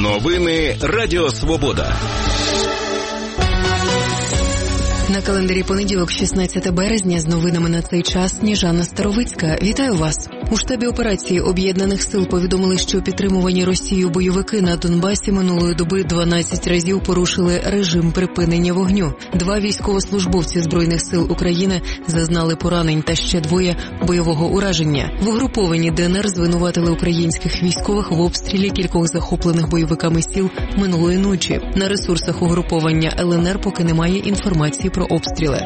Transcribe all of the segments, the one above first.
Новини Радіо Свобода. На календарі понеділок, 16 березня, з новинами на цей час Сніжана Старовицька. Вітаю вас. У штабі операції Об'єднаних сил повідомили, що підтримувані Росією бойовики на Донбасі минулої доби 12 разів порушили режим припинення вогню. 2 військовослужбовці Збройних сил України зазнали поранень та ще 2 бойового ураження. В угрупованні ДНР звинуватили українських військових в обстрілі кількох захоплених бойовиками сіл минулої ночі. На ресурсах угруповання ЛНР поки немає інформації про обстріли.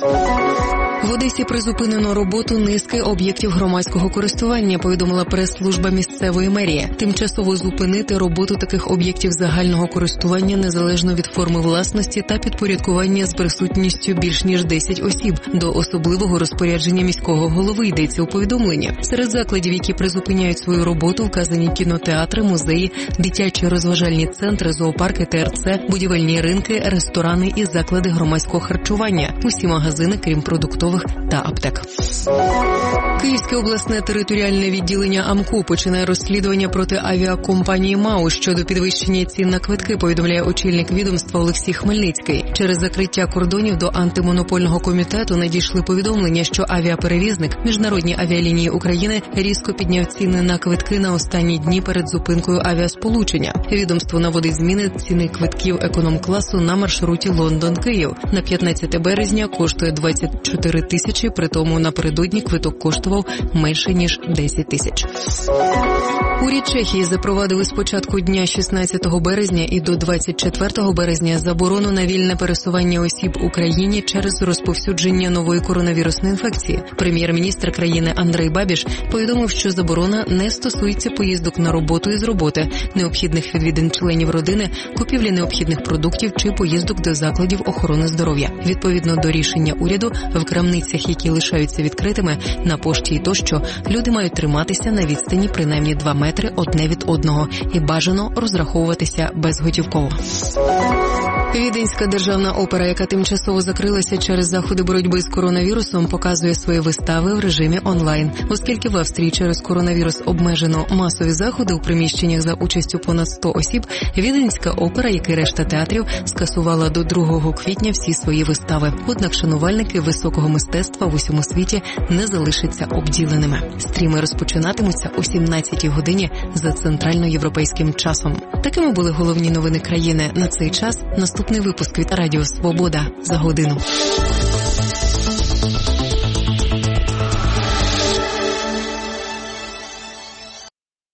В Одесі призупинено роботу низки об'єктів громадського користування, повідомила прес-служба місцевої мерії. Тимчасово зупинити роботу таких об'єктів загального користування незалежно від форми власності та підпорядкування з присутністю більш ніж 10 осіб до особливого розпорядження міського голови, йдеться у повідомленні. Серед закладів, які призупиняють свою роботу, вказані кінотеатри, музеї, дитячі розважальні центри, зоопарки, ТРЦ, будівельні ринки, ресторани і заклади громадського харчування. Усі магазини, крім продуктових та аптек. Київське обласне територіальне відділення АМКУ починає розслідування проти авіакомпанії МАУ щодо підвищення цін на квитки, повідомляє очільник відомства Олексій Хмельницький. Через закриття кордонів до антимонопольного комітету надійшли повідомлення, що авіаперевізник Міжнародні авіалінії України різко підняв ціни на квитки на останні дні перед зупинкою авіасполучення. Відомство наводить зміни ціни квитків економ-класу на маршруті Лондон-Київ. На 15 березня коштує 24 тисячі, при тому напередодні квиток коштував менше, ніж 10 тисяч. Уряд Чехії запровадили з початку дня 16 березня і до 24 березня заборону на вільне пересування осіб у країні через розповсюдження нової коронавірусної інфекції. Прем'єр-міністр країни Андрей Бабіш повідомив, що заборона не стосується поїздок на роботу і з роботи, необхідних відвідин членів родини, купівлі необхідних продуктів чи поїздок до закладів охорони здоров'я. Відповідно до рішення уряду, в крамницях, які лишаються відкритими, на пошті і тощо, люди мають триматися на відстані принаймні 2 метри одне від одного і бажано розраховуватися безготівково. Віденська державна опера, яка тимчасово закрилася через заходи боротьби з коронавірусом, показує свої вистави в режимі онлайн. Оскільки в Австрії через коронавірус обмежено масові заходи у приміщеннях за участю понад 100 осіб, Віденська опера, як і решта театрів, скасувала до 2 квітня всі свої вистави. Однак шанувальники високого мистецтва в усьому світі не залишаться обділеними. Стріми розпочинатимуться о 17-й годині за центральноєвропейським часом. Такими були головні новини країни на цей час. Наступний випуск від Радіо Свобода за годину.